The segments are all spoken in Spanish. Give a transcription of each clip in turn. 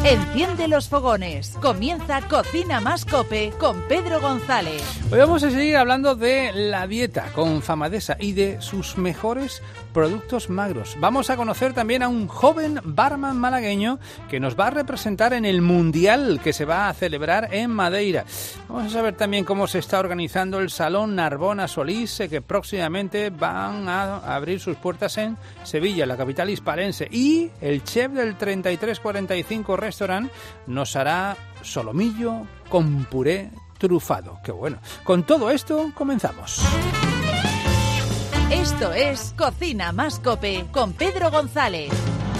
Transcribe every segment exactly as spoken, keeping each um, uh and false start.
Enciende los fogones. Comienza Cocina Más Cope con Pedro González. Hoy vamos a seguir hablando de la dieta con Famadesa y de sus mejores productos magros. Vamos a conocer también a un joven barman malagueño que nos va a representar en el Mundial que se va a celebrar en Madeira. Vamos a saber también cómo se está organizando el Salón Narbona Solís, que próximamente van a abrir sus puertas en Sevilla, la capital hispalense. Y el chef del treinta y tres cuarenta y cinco Restaurant nos hará solomillo con puré trufado. ¡Qué bueno! Con todo esto comenzamos. Esto es Cocina Más Cope con Pedro González.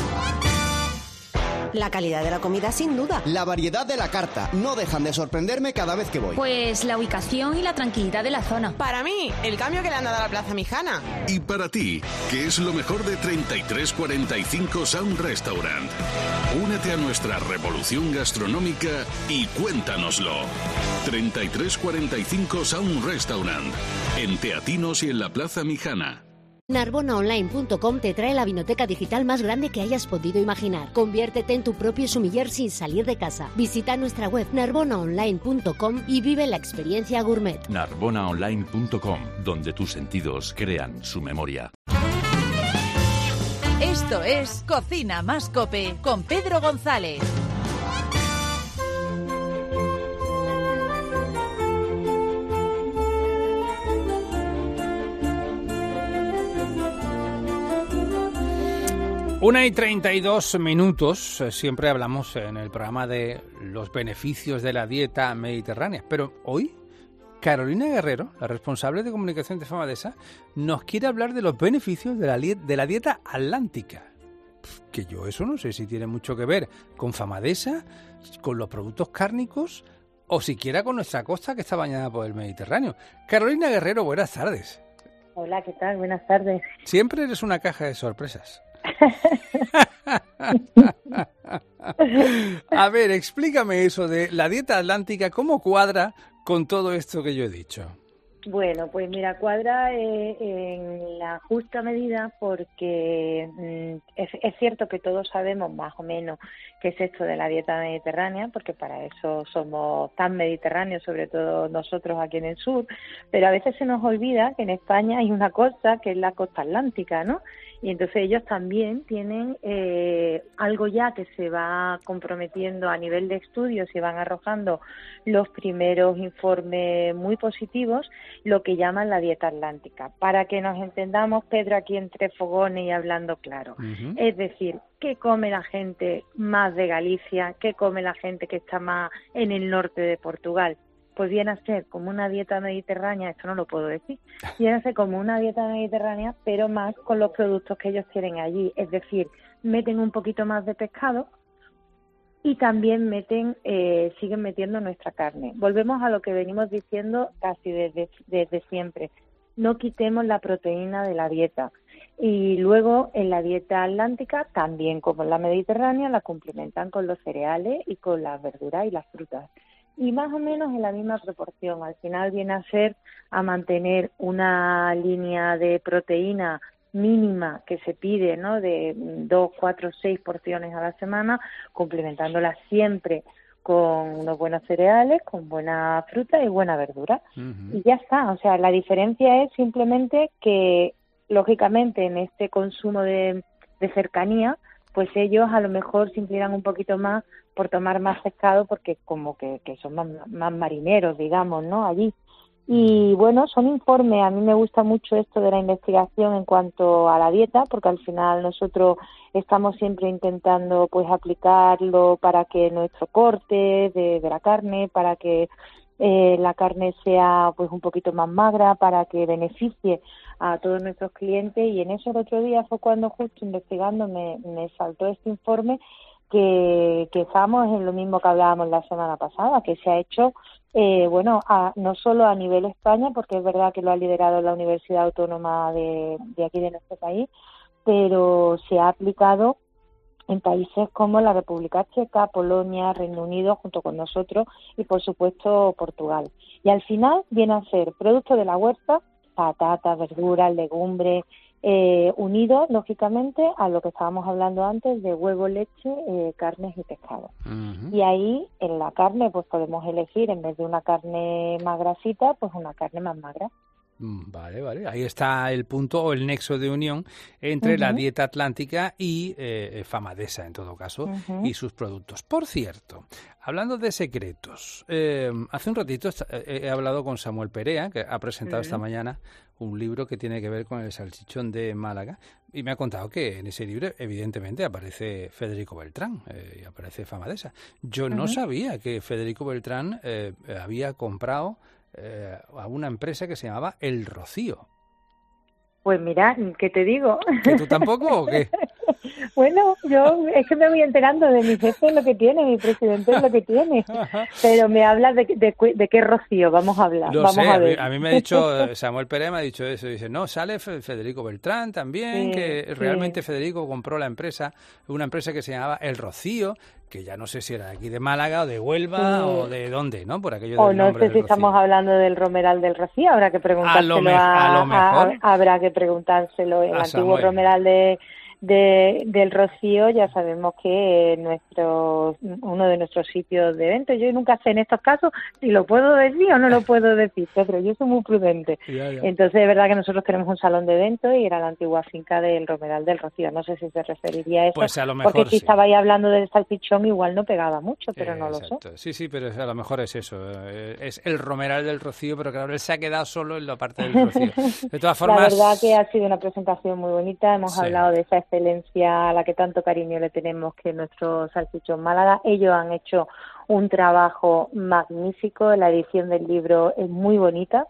La calidad de la comida, sin duda. La variedad de la carta. No dejan de sorprenderme cada vez que voy. Pues la ubicación y la tranquilidad de la zona. Para mí, el cambio que le han dado a la Plaza Mijana. Y para ti, ¿qué es lo mejor de treinta y tres cuarenta y cinco Sound Restaurant? Únete a nuestra revolución gastronómica y cuéntanoslo. treinta y tres cuarenta y cinco Sound Restaurant. En Teatinos y en la Plaza Mijana. Narbona Online punto com te trae la vinoteca digital más grande que hayas podido imaginar. Conviértete en tu propio sumiller sin salir de casa. Visita nuestra web Narbona Online punto com y vive la experiencia gourmet. Narbona Online punto com, donde tus sentidos crean su memoria. Esto es Cocina Más Cope con Pedro González. Una y treinta y dos minutos. Siempre hablamos en el programa de los beneficios de la dieta mediterránea, pero hoy Carolina Guerrero, la responsable de comunicación de Famadesa, nos quiere hablar de los beneficios de la, de la dieta atlántica. Que yo eso no sé si tiene mucho que ver con Famadesa, con los productos cárnicos o siquiera con nuestra costa que está bañada por el Mediterráneo. Carolina Guerrero, buenas tardes. Hola, ¿qué tal? Buenas tardes. Siempre eres una caja de sorpresas. A ver, explícame eso de la dieta atlántica, ¿cómo cuadra con todo esto que yo he dicho? Bueno, pues mira, cuadra eh, en la justa medida porque mm, es, es cierto que todos sabemos más o menos qué es esto de la dieta mediterránea, porque para eso somos tan mediterráneos, sobre todo nosotros aquí en el sur, pero a veces se nos olvida que en España hay una costa que es la costa atlántica, ¿no? Y entonces ellos también tienen eh, algo ya que se va comprometiendo a nivel de estudios y van arrojando los primeros informes muy positivos, lo que llaman la dieta atlántica. Para que nos entendamos, Pedro, aquí entre fogones y hablando claro. Uh-huh. Es decir, ¿qué come la gente más de Galicia? ¿Qué come la gente que está más en el norte de Portugal? Pues viene a ser como una dieta mediterránea, esto no lo puedo decir, viene a ser como una dieta mediterránea, pero más con los productos que ellos tienen allí. Es decir, meten un poquito más de pescado y también meten, eh, siguen metiendo nuestra carne. Volvemos a lo que venimos diciendo casi desde, desde siempre. No quitemos la proteína de la dieta. Y luego en la dieta atlántica, también como en la mediterránea, la complementan con los cereales y con las verduras y las frutas. Y más o menos en la misma proporción. Al final viene a ser a mantener una línea de proteína mínima que se pide, ¿no? De dos, cuatro, seis porciones a la semana, complementándola siempre con unos buenos cereales, con buena fruta y buena verdura. Uh-huh. Y ya está. O sea, la diferencia es simplemente que, lógicamente, en este consumo de, de cercanía, pues ellos a lo mejor se inclinan un poquito más por tomar más pescado porque como que, que son más, más marineros, digamos, ¿no? Allí. Y bueno, son informes. A mí me gusta mucho esto de la investigación en cuanto a la dieta, porque al final nosotros estamos siempre intentando pues aplicarlo para que nuestro corte de, de la carne, para que eh, la carne sea pues un poquito más magra, para que beneficie a todos nuestros clientes. Y en eso el otro día fue cuando justo investigando me, me saltó este informe que, que estamos en lo mismo que hablábamos la semana pasada, que se ha hecho Eh, bueno, a, no solo a nivel España, porque es verdad que lo ha liderado la Universidad Autónoma de, de aquí de nuestro país, pero se ha aplicado en países como la República Checa, Polonia, Reino Unido, junto con nosotros, y por supuesto Portugal. Y al final viene a ser productos de la huerta, patatas, verduras, legumbres, eh, unido, lógicamente, a lo que estábamos hablando antes de huevo, leche, eh, carnes y pescado. Uh-huh. Y ahí, en la carne, pues podemos elegir, en vez de una carne más grasita, pues una carne más magra. Vale, vale. Ahí está el punto o el nexo de unión entre uh-huh. la dieta atlántica y eh, Famadesa, en todo caso, uh-huh. y sus productos. Por cierto, hablando de secretos, eh, hace un ratito he hablado con Samuel Perea, que ha presentado uh-huh. esta mañana un libro que tiene que ver con el salchichón de Málaga, y me ha contado que en ese libro, evidentemente, aparece Federico Beltrán eh, y aparece Famadesa. Yo uh-huh. no sabía que Federico Beltrán eh, había comprado Eh, a una empresa que se llamaba El Rocío. Pues mira, ¿qué te digo? ¿Que tú tampoco o qué? Bueno, yo es que me voy enterando de mi jefe es lo que tiene, mi presidente es lo que tiene, pero me habla de, de, de qué Rocío, vamos a hablar. Lo vamos sé, a, ver. a, mí, a mí me ha dicho, Samuel Pérez me ha dicho eso, dice, no, sale Federico Beltrán también, sí, que sí. realmente Federico compró la empresa, una empresa que se llamaba El Rocío, que ya no sé si era de aquí de Málaga o de Huelva sí. o de dónde, ¿no? Por aquello o del no nombre sé si del estamos Rocío. hablando del Romeral del Rocío, habrá que preguntárselo a lo, me- a, a lo mejor. A, habrá que preguntárselo. El a antiguo Samuel. Romeral de, de del Rocío, ya sabemos que nuestro uno de nuestros sitios de eventos. Yo nunca sé en estos casos si lo puedo decir o no lo puedo decir, pero yo soy muy prudente. Ya, ya. Entonces es verdad que nosotros tenemos un salón de eventos y era la antigua finca del Romeral del Rocío. No sé si se referiría a eso, Pues a lo mejor porque si sí. estabais hablando del salchichón igual no pegaba mucho, pero Eh, no lo exacto. sé. Sí, sí, pero a lo mejor es eso. eh, Es el Romeral del Rocío, pero claro, él se ha quedado solo en la parte del Rocío. De todas formas... La verdad que ha sido una presentación muy bonita. Hemos Sí. hablado de esa excelencia a la que tanto cariño le tenemos, que es nuestro salchichón Málaga. Ellos han hecho un trabajo magnífico. La edición del libro es muy bonita.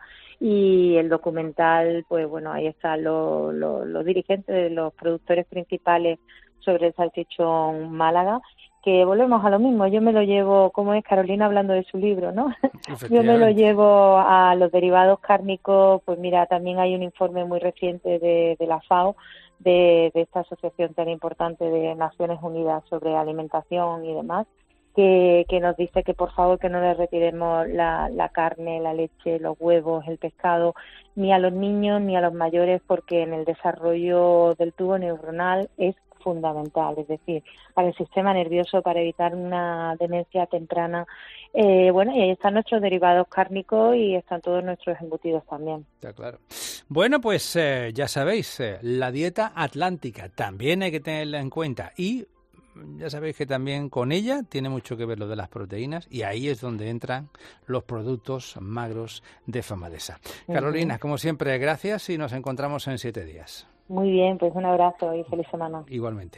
Y el documental, pues bueno, ahí están los, los, los dirigentes, los productores principales sobre el salchichón Málaga, que volvemos a lo mismo. Yo me lo llevo, como es Carolina hablando de su libro, ¿no? Yo me lo llevo a los derivados cárnicos. Pues mira, también hay un informe muy reciente de, de la FAO, de, de esta asociación tan importante de Naciones Unidas sobre alimentación y demás, que, que nos dice que por favor que no le retiremos la, la carne, la leche, los huevos, el pescado, ni a los niños ni a los mayores, porque en el desarrollo del tubo neuronal es fundamental, es decir, para el sistema nervioso, para evitar una demencia temprana. Eh, bueno, y ahí están nuestros derivados cárnicos y están todos nuestros embutidos también. Está claro. Bueno, pues eh, ya sabéis, eh, la dieta atlántica también hay que tenerla en cuenta y ya sabéis que también con ella tiene mucho que ver lo de las proteínas y ahí es donde entran los productos magros de Famadesa. Uh-huh. Carolina, como siempre, gracias y nos encontramos en siete días. Muy bien, pues un abrazo y feliz semana. Igualmente.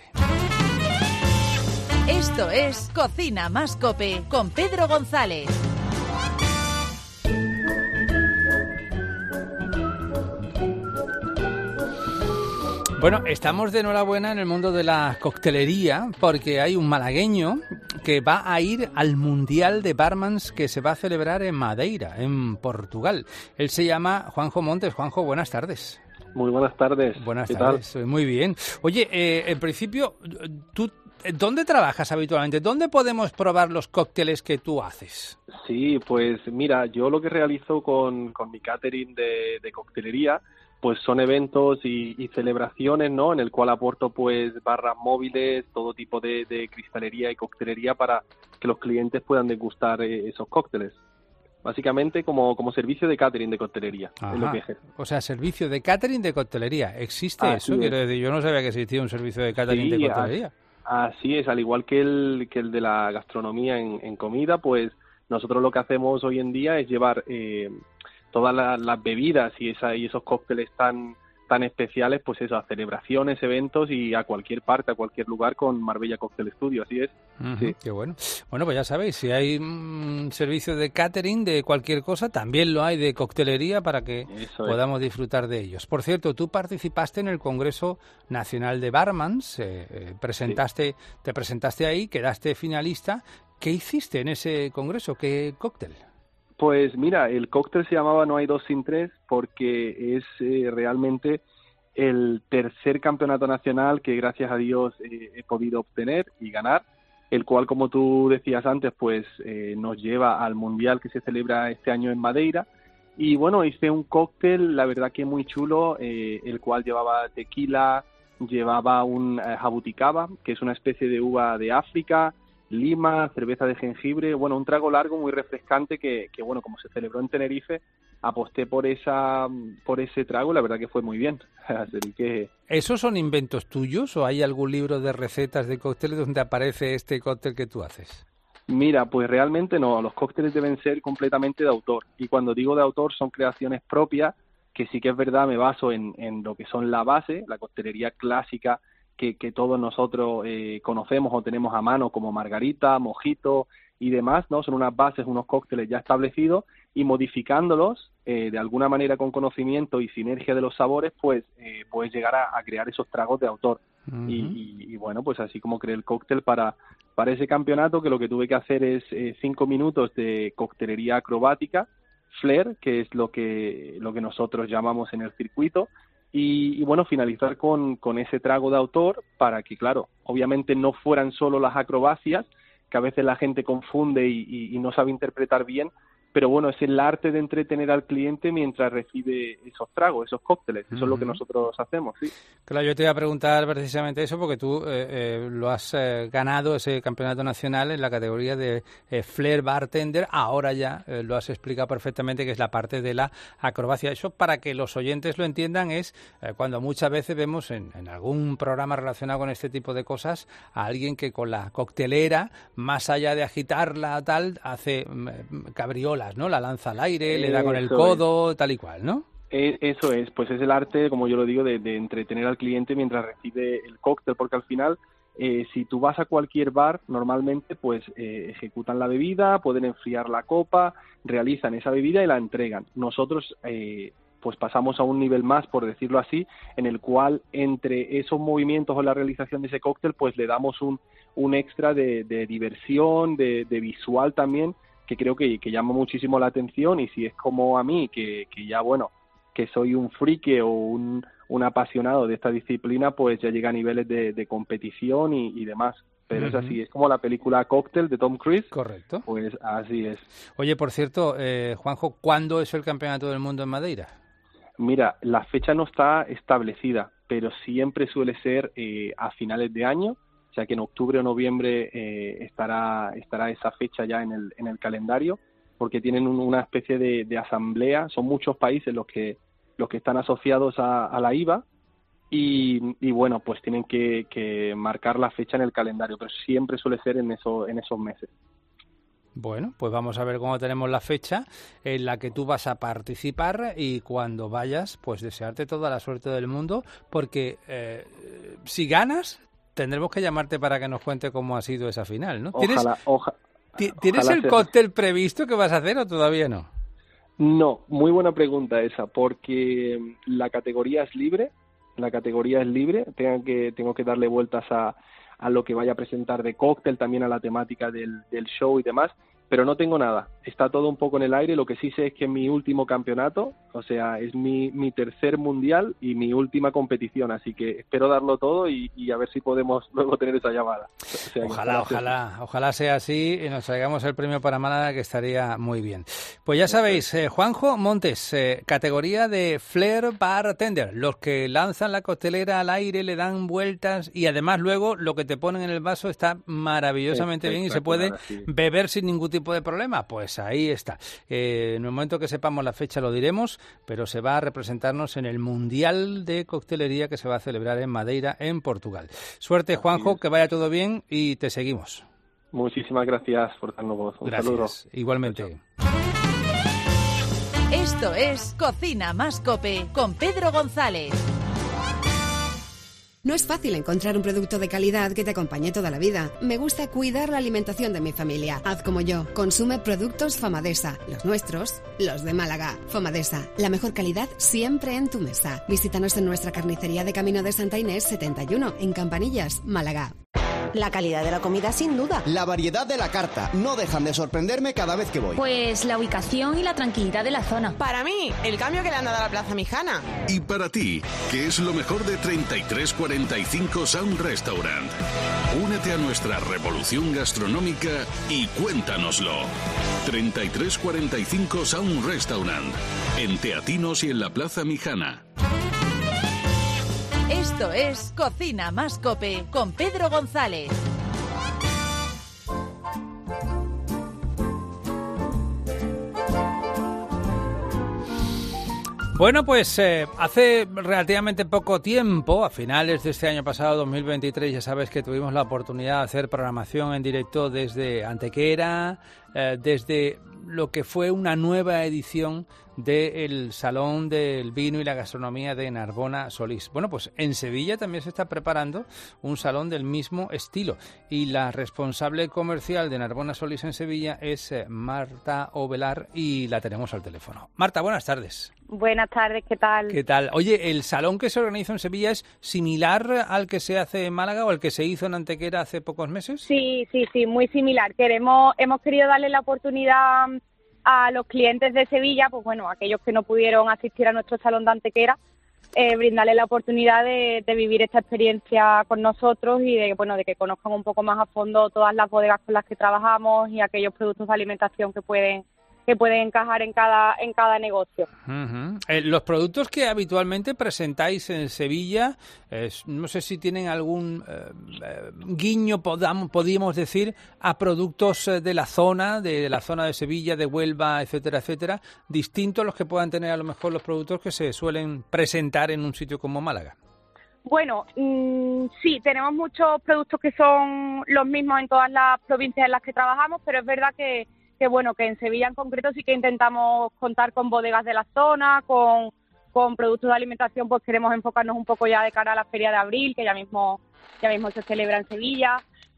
Esto es Cocina Más Cope con Pedro González. Bueno, estamos de enhorabuena en el mundo de la coctelería porque hay un malagueño que va a ir al Mundial de Barmans que se va a celebrar en Madeira, en Portugal. Él se llama Juanjo Montes. Juanjo, buenas tardes. Muy buenas tardes. Buenas ¿Qué tardes, tal? Muy bien. Oye, eh, en principio, ¿tú dónde trabajas habitualmente? ¿Dónde podemos probar los cócteles que tú haces? Sí, pues mira, yo lo que realizo con, con mi catering de, de coctelería, pues son eventos y, y celebraciones, ¿no? En el cual aporto pues barras móviles, todo tipo de, de cristalería y coctelería para que los clientes puedan degustar eh, esos cócteles. Básicamente como, como servicio de catering de coctelería. Ajá. Es lo que ejerzo. O sea, servicio de catering de coctelería. ¿Existe Así eso? es. Quiero decir, yo no sabía que existía un servicio de catering Sí, de coctelería. Así es, al igual que el, que el de la gastronomía en, en comida, pues nosotros lo que hacemos hoy en día es llevar eh, todas las, las bebidas y, esa, y esos cócteles tan tan especiales, pues eso, a celebraciones, eventos y a cualquier parte, a cualquier lugar con Marbella Cocktail Studio, así es. Uh-huh, sí. Qué bueno. Bueno, pues ya sabéis, si hay un servicio de catering de cualquier cosa, también lo hay de coctelería para que Eso podamos es. disfrutar de ellos. Por cierto, tú participaste en el Congreso Nacional de Barmans, eh, eh, presentaste, sí. te presentaste ahí, quedaste finalista. ¿Qué hiciste en ese congreso? ¿Qué cóctel? Pues mira, el cóctel se llamaba No hay dos sin tres porque es eh, realmente el tercer campeonato nacional que gracias a Dios eh, he podido obtener y ganar, el cual, como tú decías antes, pues eh, nos lleva al Mundial que se celebra este año en Madeira Y bueno, hice un cóctel, la verdad que muy chulo, eh, el cual llevaba tequila, llevaba un eh, jabuticaba, que es una especie de uva de África, lima, cerveza de jengibre, bueno, un trago largo muy refrescante que, que bueno, como se celebró en Tenerife, aposté por esa por ese trago, la verdad que fue muy bien. Así que... ¿Esos son inventos tuyos o hay algún libro de recetas de cócteles donde aparece este cóctel que tú haces? Mira, pues realmente no, los cócteles deben ser completamente de autor, y cuando digo de autor son creaciones propias, que sí que es verdad, me baso en, en lo que son la base, la coctelería clásica que, que todos nosotros eh, conocemos o tenemos a mano, como margarita, mojito y demás, ¿no? Son unas bases, unos cócteles ya establecidos, y modificándolos eh, de alguna manera con conocimiento y sinergia de los sabores, pues eh, puedes llegar a, a crear esos tragos de autor. Uh-huh. y, y, y bueno, pues así como creé el cóctel para, para ese campeonato, que lo que tuve que hacer es eh, cinco minutos de coctelería acrobática, flair, que es lo que lo que nosotros llamamos en el circuito, y, y bueno, finalizar con, con ese trago de autor para que, claro, obviamente no fueran solo las acrobacias, que a veces la gente confunde y, y, y no sabe interpretar bien, pero bueno, es el arte de entretener al cliente mientras recibe esos tragos, esos cócteles. Eso uh-huh. es lo que nosotros hacemos, sí. Claro, yo te iba a preguntar precisamente eso porque tú eh, eh, lo has eh, ganado, ese campeonato nacional en la categoría de eh, Flair Bartender. Ahora ya eh, lo has explicado perfectamente, que es la parte de la acrobacia. Eso, para que los oyentes lo entiendan, es eh, cuando muchas veces vemos en, en algún programa relacionado con este tipo de cosas a alguien que con la coctelera, más allá de agitarla tal, hace mm, cabriolas, ¿no? La lanza al aire, le da con el codo, es. tal y cual, ¿no? Eso es, pues es el arte, como yo lo digo, de, de entretener al cliente mientras recibe el cóctel, porque al final, eh, si tú vas a cualquier bar, normalmente pues eh, ejecutan la bebida, pueden enfriar la copa, realizan esa bebida y la entregan. Nosotros eh, pues pasamos a un nivel más, por decirlo así, en el cual entre esos movimientos o la realización de ese cóctel, pues le damos un, un extra de, de diversión, de, de visual también, que creo que, que llama muchísimo la atención. Y si es como a mí, que, que ya, bueno, que soy un friki o un, un apasionado de esta disciplina, pues ya llega a niveles de, de competición y, y demás. Pero uh-huh. es así, es como la película Cocktail de Tom Cruise. Correcto. Pues así es. Oye, por cierto, eh, Juanjo, ¿cuándo es el Campeonato del Mundo en Madeira? Mira, la fecha no está establecida, pero siempre suele ser eh, a finales de año. O sea que en octubre o noviembre eh, estará estará esa fecha ya en el en el calendario, porque tienen un, una especie de, de asamblea. Son muchos países los que los que están asociados a, a la I V A y, y bueno, pues tienen que, que marcar la fecha en el calendario, pero siempre suele ser en eso en esos meses. Bueno, pues vamos a ver cómo tenemos la fecha en la que tú vas a participar, y cuando vayas, pues desearte toda la suerte del mundo, porque eh, si ganas, tendremos que llamarte para que nos cuente cómo ha sido esa final, ¿no? ¿Tienes, ojalá, oja, ¿tienes ojalá el sea. cóctel previsto que vas a hacer o todavía no? No, muy buena pregunta esa, porque la categoría es libre, la categoría es libre, tengo que, tengo que darle vueltas a, a lo que vaya a presentar de cóctel, también a la temática del, del show y demás, pero no tengo nada, está todo un poco en el aire. Lo que sí sé es que mi último campeonato, o sea, es mi, mi tercer mundial y mi última competición, así que espero darlo todo y, y a ver si podemos luego tener esa llamada. O sea, ojalá, ojalá, ojalá sea así y nos traigamos el premio para Málaga, que estaría muy bien. Pues ya sabéis, eh, Juanjo Montes, eh, categoría de Flair Bartender, los que lanzan la coctelera al aire, le dan vueltas y además luego lo que te ponen en el vaso está maravillosamente bien y se puede sí. beber sin ningún tipo de problema. Pues ahí está. Eh, en el momento que sepamos la fecha lo diremos, pero se va a representarnos en el Mundial de Coctelería que se va a celebrar en Madeira, en Portugal. Suerte, Juanjo, que vaya todo bien y te seguimos. Muchísimas gracias por darnos voz. Un gracias. saludo. Igualmente. Esto es Cocina Más Cope con Pedro González. No es fácil encontrar un producto de calidad que te acompañe toda la vida. Me gusta cuidar la alimentación de mi familia. Haz como yo. Consume productos Famadesa. Los nuestros, los de Málaga. Famadesa, la mejor calidad siempre en tu mesa. Visítanos en nuestra carnicería de Camino de Santa Inés setenta y uno, en Campanillas, Málaga. La calidad de la comida, sin duda. La variedad de la carta. No dejan de sorprenderme cada vez que voy. Pues la ubicación y la tranquilidad de la zona. Para mí, el cambio que le han dado a la Plaza Mijana. Y para ti, ¿qué es lo mejor de treinta y tres cuarenta y cinco Sound Restaurant? Únete a nuestra revolución gastronómica y cuéntanoslo. treinta y tres cuarenta y cinco Sound Restaurant, en Teatinos y en la Plaza Mijana. Esto es Cocina Más Cope con Pedro González. Bueno, pues eh, hace relativamente poco tiempo, a finales de este año pasado, dos mil veintitrés, ya sabes que tuvimos la oportunidad de hacer programación en directo desde Antequera, eh, desde lo que fue una nueva edición del Salón del Vino y la Gastronomía de Narbona Solís. Bueno, pues en Sevilla también se está preparando un salón del mismo estilo y la responsable comercial de Narbona Solís en Sevilla es eh, Marta Ovelar y la tenemos al teléfono. Marta, buenas tardes. Buenas tardes, ¿qué tal? ¿Qué tal? Oye, ¿el salón que se organiza en Sevilla es similar al que se hace en Málaga o al que se hizo en Antequera hace pocos meses? Sí, sí, sí, muy similar. Queremos, hemos querido darle la oportunidad a los clientes de Sevilla, pues bueno, aquellos que no pudieron asistir a nuestro salón de Antequera, eh, brindarles la oportunidad de, de vivir esta experiencia con nosotros y de, bueno, de que conozcan un poco más a fondo todas las bodegas con las que trabajamos y aquellos productos de alimentación que pueden que pueden encajar en cada en cada negocio. Uh-huh. Eh, los productos que habitualmente presentáis en Sevilla, eh, no sé si tienen algún eh, eh, guiño, podamos, podríamos decir, a productos eh, de la zona, de la zona de Sevilla, de Huelva, etcétera, etcétera, distintos a los que puedan tener a lo mejor los productos que se suelen presentar en un sitio como Málaga. Bueno, mmm, sí, tenemos muchos productos que son los mismos en todas las provincias en las que trabajamos, pero es verdad que que bueno, que en Sevilla en concreto sí que intentamos contar con bodegas de la zona, con, con productos de alimentación, pues queremos enfocarnos un poco ya de cara a la Feria de Abril, que ya mismo ya mismo se celebra en Sevilla,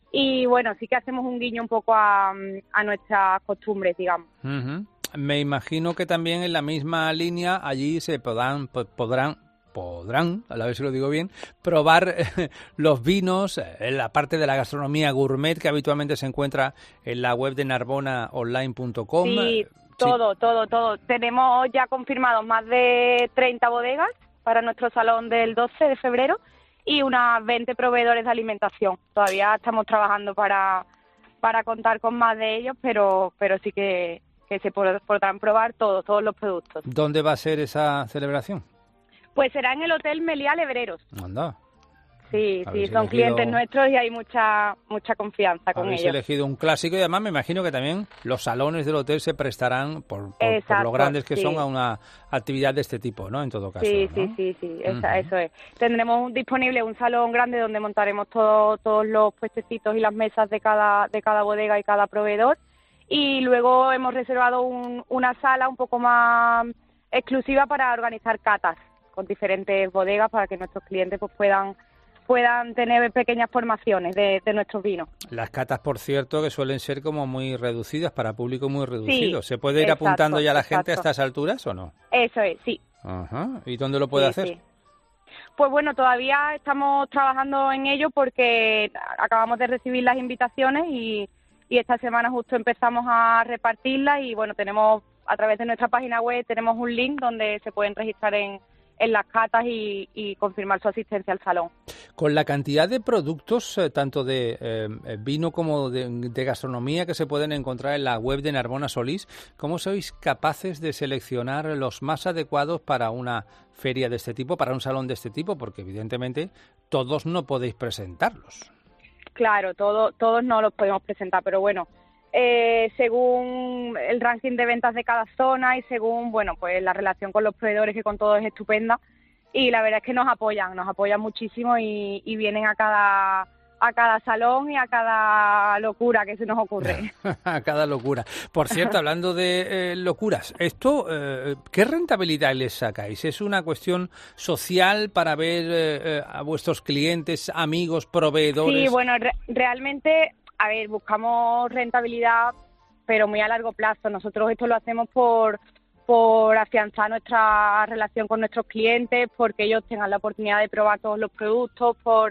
y bueno, sí que hacemos un guiño un poco a, a nuestras costumbres, digamos. Uh-huh. Me imagino que también en la misma línea allí se podrán, podrán podrán, a ver si lo digo bien, probar eh, los vinos, eh, la parte de la gastronomía gourmet que habitualmente se encuentra en la web de narbona online punto com. Sí, todo, sí. todo, todo. Tenemos ya confirmados más de treinta bodegas para nuestro salón del doce de febrero y unas veinte proveedores de alimentación. Todavía estamos trabajando para, para contar con más de ellos, pero, pero sí que, que se podrán probar todo, todos los productos. ¿Dónde va a ser esa celebración? Pues será en el Hotel Meliá Lebreros. Anda. Sí, sí, son elegido... clientes nuestros y hay mucha mucha confianza con ellos. Habéis elegido un clásico y además me imagino que también los salones del hotel se prestarán, por, por, Exacto, por lo grandes que sí. son, a una actividad de este tipo, ¿no? En todo caso. Sí, ¿no? sí, sí, sí, esa, uh-huh. eso es. Tendremos disponible un salón grande donde montaremos todo, todos los puestecitos y las mesas de cada, de cada bodega y cada proveedor. Y luego hemos reservado un, una sala un poco más exclusiva para organizar catas con diferentes bodegas para que nuestros clientes pues puedan puedan tener pequeñas formaciones de, de nuestros vinos. Las catas, por cierto, que suelen ser como muy reducidas, para público muy reducido. Sí, ¿se puede ir exacto, apuntando ya la exacto. gente a estas alturas o no? Eso es, sí. Ajá. ¿Y dónde lo puede sí, hacer? Sí. Pues bueno, todavía estamos trabajando en ello porque acabamos de recibir las invitaciones y, y esta semana justo empezamos a repartirlas y bueno, tenemos a través de nuestra página web tenemos un link donde se pueden registrar en en las catas y, y confirmar su asistencia al salón. Con la cantidad de productos, eh, tanto de eh, vino como de, de gastronomía que se pueden encontrar en la web de Narbona Solís, ¿cómo sois capaces de seleccionar los más adecuados para una feria de este tipo, para un salón de este tipo? Porque evidentemente todos no podéis presentarlos. Claro, todo, todos no los podemos presentar, pero bueno, Eh, según el ranking de ventas de cada zona y según, bueno, pues la relación con los proveedores, que con todos es estupenda, y la verdad es que nos apoyan, nos apoyan muchísimo y, y vienen a cada a cada salón y a cada locura que se nos ocurre. A cada locura. Por cierto, hablando de eh, locuras, esto, eh, ¿qué rentabilidad les sacáis? ¿Es una cuestión social para ver eh, a vuestros clientes, amigos, proveedores? Sí, bueno, re- realmente... A ver, buscamos rentabilidad, pero muy a largo plazo. Nosotros esto lo hacemos por, por afianzar nuestra relación con nuestros clientes, porque ellos tengan la oportunidad de probar todos los productos, por,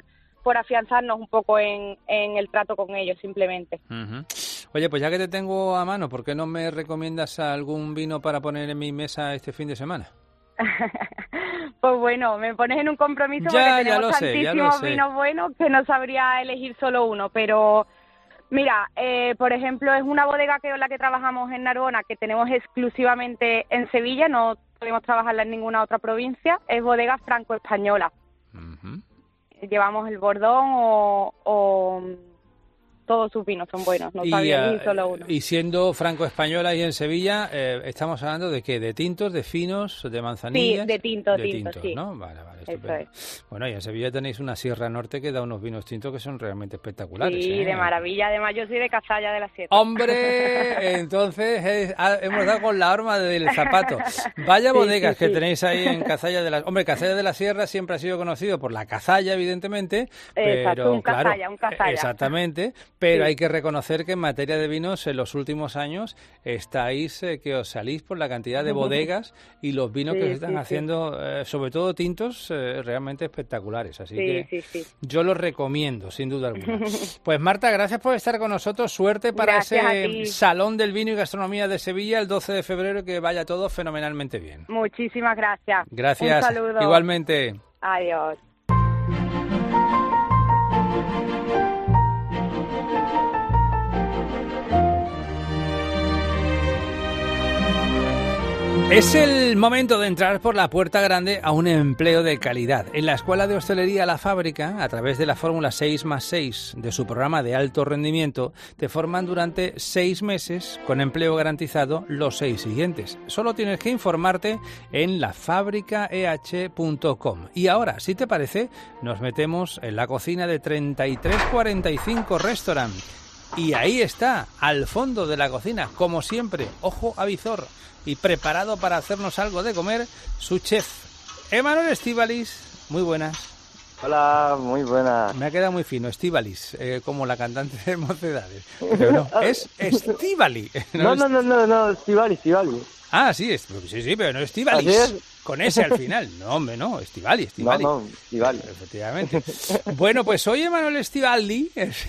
por afianzarnos un poco en, en el trato con ellos, simplemente. Uh-huh. Oye, pues ya que te tengo a mano, ¿por qué no me recomiendas algún vino para poner en mi mesa este fin de semana? Pues bueno, me pones en un compromiso ya, porque tenemos sé, tantísimos vinos buenos que no sabría elegir solo uno, pero mira, eh, por ejemplo, es una bodega que con la que trabajamos en Narbona, que tenemos exclusivamente en Sevilla, no podemos trabajarla en ninguna otra provincia, es bodega franco-española. Uh-huh. Llevamos el Bordón o... o todos sus vinos son buenos, no sabía ni solo uno. Y siendo franco-española y en Sevilla, eh, ¿estamos hablando de qué? ¿De tintos, de finos, de manzanillas? Sí, de tintos, de tintos, tintos, sí. ¿no? Vale, vale, estupendo. Eso es. Bueno, y en Sevilla tenéis una Sierra Norte que da unos vinos tintos que son realmente espectaculares. Sí, ¿eh? de maravilla. Además, yo soy de Cazalla de la Sierra. ¡Hombre! Entonces es, ha, hemos dado con la horma del zapato. Vaya sí, bodegas sí, que sí. tenéis ahí en Cazalla de la... Hombre, Cazalla de la Sierra siempre ha sido conocido por la cazalla, evidentemente. Exacto, pero, un claro, cazalla, un cazalla. Exactamente, pero sí. hay que reconocer que en materia de vinos en los últimos años estáis eh, que os salís por la cantidad de bodegas y los vinos sí, que se están sí, haciendo, sí. eh, sobre todo tintos, eh, realmente espectaculares. Así sí, que sí, sí. yo los recomiendo, sin duda alguna. Pues Marta, gracias por estar con nosotros. Suerte para gracias ese Salón del Vino y Gastronomía de Sevilla el doce de febrero, que vaya todo fenomenalmente bien. Muchísimas gracias. Gracias. Un saludo. Igualmente. Adiós. Es el momento de entrar por la puerta grande a un empleo de calidad. En la Escuela de Hostelería La Fábrica, a través de la fórmula seis más seis de su programa de alto rendimiento, te forman durante seis meses con empleo garantizado los seis siguientes. Solo tienes que informarte en la fábrica e h punto com. Y ahora, si te parece, nos metemos en la cocina de treinta y tres cuarenta y cinco Restaurant. Y ahí está, al fondo de la cocina, como siempre, ojo a visor, y preparado para hacernos algo de comer, su chef, Emanuel Estíbaliz. Muy buenas. Hola, muy buenas. Me ha quedado muy fino, Estíbaliz, eh, como la cantante de Mocedades. Pero no, es Estíbali. No, no, no, no, no, Estíbaliz, Estíbaliz. Ah, sí, es, sí, sí, pero no Estíbaliz. ¿Así es? Con ese al final. No, hombre, no, Estivali, Estivali. No, no, Estivali. Efectivamente. Bueno, pues hoy Emanuel Estivaldi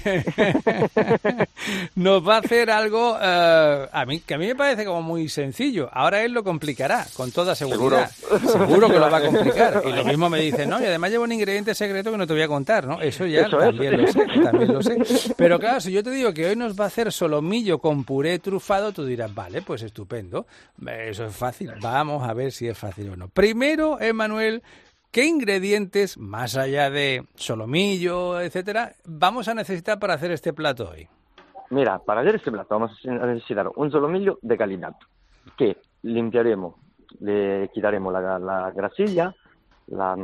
nos va a hacer algo uh, a mí, que a mí me parece como muy sencillo. Ahora él lo complicará, con toda seguridad. Seguro, Seguro que lo va a complicar. Y lo mismo me dice, no, y además lleva un ingrediente secreto que no te voy a contar, ¿no? Eso ya Eso también es. lo sé, también lo sé. Pero claro, si yo te digo que hoy nos va a hacer solomillo con puré trufado, tú dirás, vale, pues estupendo. Eso es fácil. Vamos a ver si es fácil o no. Primero, Emanuel, ¿qué ingredientes, más allá de solomillo, etcétera, vamos a necesitar para hacer este plato hoy? Mira, para hacer este plato vamos a necesitar un solomillo de calidad, que limpiaremos, le quitaremos la, la grasilla la,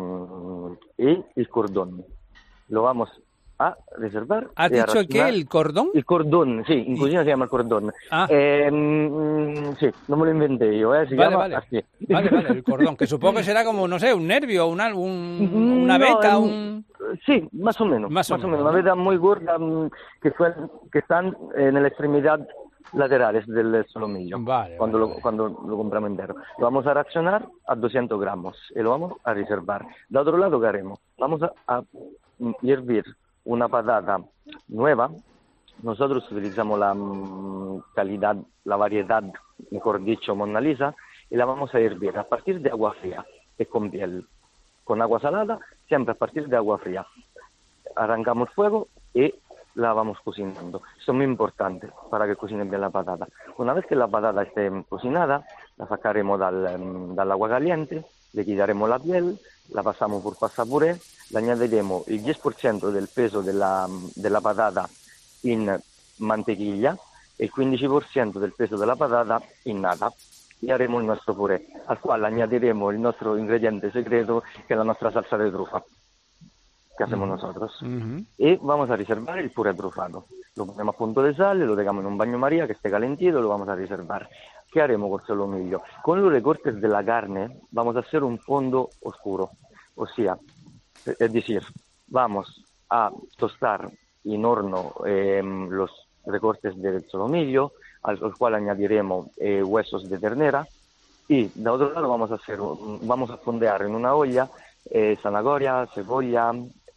y el cordón. Lo vamos a reservar. ¿Has dicho que el cordón? El cordón, sí, en cocina se llama el cordón. Ah. Eh, mm, sí, no me lo inventé yo, ¿eh? Se vale, llama vale. así. Vale, vale, el cordón, que supongo que será como, no sé, un nervio, una, un, una beta, no, un... Sí, más o menos, más o más menos, o menos, una beta muy gorda que, fue, que están en la extremidad laterales del solomillo, vale, cuando, vale, lo, vale. cuando lo compramos entero. Lo vamos a racionar a doscientos gramos y lo vamos a reservar. De otro lado, ¿qué haremos? Vamos a, a hervir una patata nueva. Nosotros utilizamos la um, calidad, la variedad, mejor dicho, Mona Lisa, y la vamos a hervir a partir de agua fría y con piel. Con agua salada, siempre a partir de agua fría. Arrancamos fuego y la vamos cocinando. Esto es muy importante para que cocine bien la patata. Una vez que la patata esté cocinada, la sacaremos dal, um, dall'agua caliente, le quitaremos la piel, la pasamos por pasapuré, le añadiremos el diez por ciento del peso de la, de la patata en mantequilla e il quindici per cento del peso della patata in nata, y haremos el nuestro puré, al cual añadiremos el nuestro ingrediente secreto, que es la nuestra salsa de trufa, que hacemos uh-huh. nosotros. Uh-huh. Y vamos a reservar el puré trufado. Lo ponemos a punto de sal, lo dejamos en un baño María que esté calentito, lo vamos a reservar. ¿Qué haremos con el solomillo? Con los recortes de la carne vamos a hacer un fondo oscuro, o sea, es decir, vamos a tostar en horno eh, los recortes del solomillo, al, al cual añadiremos eh, huesos de ternera, y de otro lado vamos a hacer, vamos a fondear en una olla eh, zanahoria, cebolla,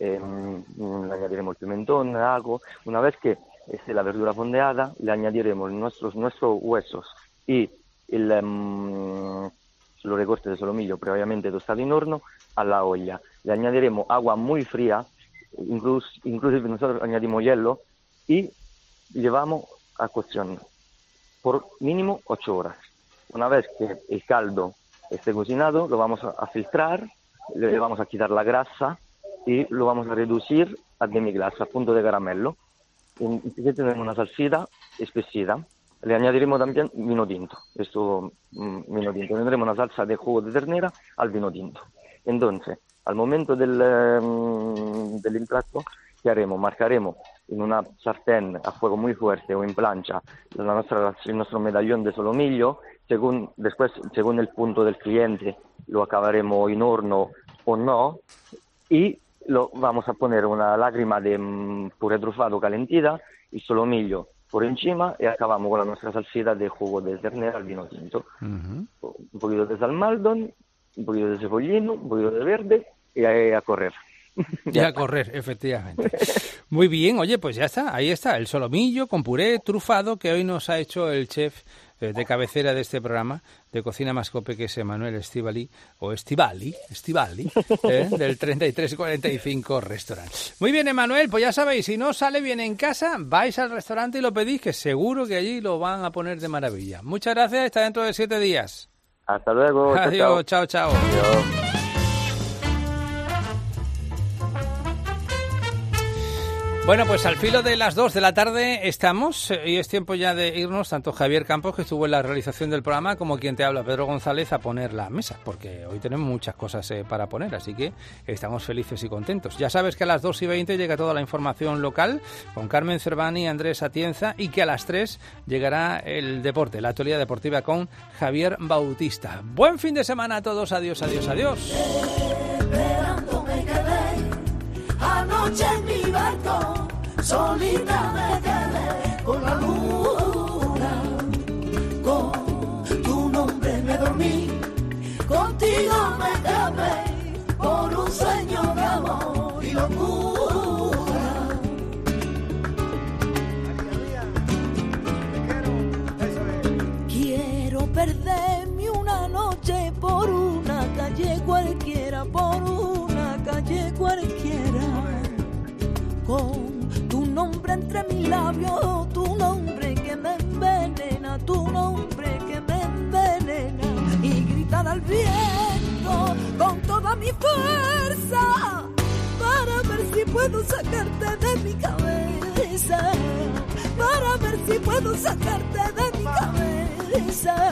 eh, le añadiremos el pimentón, el ajo. Una vez que esté la verdura fondeada, le añadiremos nuestros, nuestros huesos y el, um, los recortes de solomillo previamente tostado en horno a la olla. Le añadiremos agua muy fría, incluso, inclusive nosotros añadimos hielo y llevamos a cocción por mínimo ocho horas. Una vez que el caldo esté cocinado, lo vamos a filtrar, le vamos a quitar la grasa y lo vamos a reducir a demi-glace, a punto de caramelo. Y tenemos una salsita espesita. Le añadiremos también vino tinto. Esto, mmm, vino tinto. Tendremos una salsa de jugo de ternera al vino tinto. Entonces, al momento del, um, del implato, ¿qué haremos? Marcaremos en una sartén a fuego muy fuerte o en plancha la nuestra, el nuestro medallón de solomillo. Según, después, según el punto del cliente, lo acabaremos en horno o no. Y lo vamos a poner una lágrima de um, puré trufado calentita y solomillo por encima y acabamos con la nuestra salsita de jugo de ternera al vino tinto. Uh-huh. Un poquito de salmaldón, un poquito de cebollino, un poquito de verde y a, a correr. Y a correr, efectivamente. Muy bien, oye, pues ya está, ahí está, el solomillo con puré trufado que hoy nos ha hecho el chef eh, de cabecera de este programa de Cocina Más Cope, que es Emanuel Estivali, o Estivali, Estivali, eh, del treinta y tres cuarenta y cinco Restaurant. Muy bien, Emanuel, pues ya sabéis, si no sale bien en casa, vais al restaurante y lo pedís, que seguro que allí lo van a poner de maravilla. Muchas gracias, hasta dentro de siete días. Hasta luego. Adiós, chao, chao. chao. Adiós. Bueno, pues al filo de las dos de la tarde estamos y es tiempo ya de irnos, tanto Javier Campos, que estuvo en la realización del programa, como quien te habla, Pedro González, a poner la mesa, porque hoy tenemos muchas cosas eh, para poner, así que estamos felices y contentos. Ya sabes que a las dos y veinte llega toda la información local con Carmen Cervani y Andrés Atienza, y que a las tres llegará el deporte, la actualidad deportiva con Javier Bautista. Buen fin de semana a todos, adiós, adiós, adiós. Anoche en mi barco, solita me quedé con la luna, con tu nombre me dormí, contigo me escapé por un sueño de amor y locura. Quiero perderme una noche por una calle cualquiera, por una calle cualquiera, con tu nombre entre mis labios, tu nombre que me envenena, tu nombre que me envenena, y gritar al viento con toda mi fuerza para ver si puedo sacarte de mi cabeza, para ver si puedo sacarte de mi cabeza.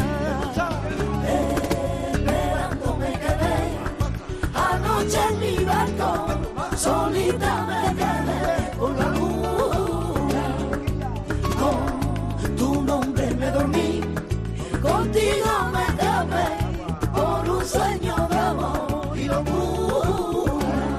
Esperando me quedé anoche en mi barco, solita me quedé con la luna, con tu nombre me dormí, contigo me escapé por un sueño de amor y locura.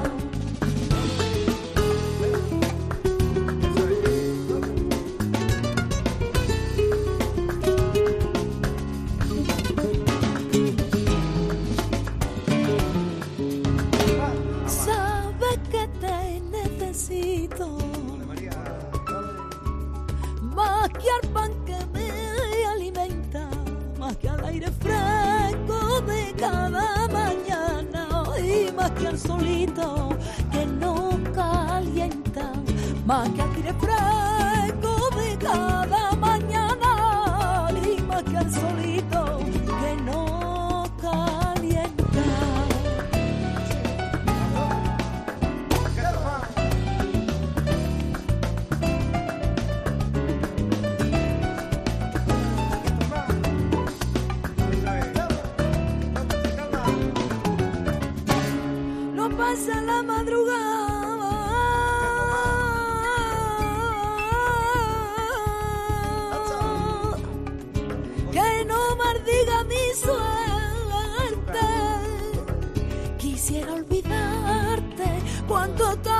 Más que al pan que me alimenta, más que al aire fresco de cada mañana, y más que al solito que no calienta, más que al aire fresco de cada mañana, y más que al solito que no calienta. Pasa la madrugada, que no maldiga mi suerte. Quisiera olvidarte cuando te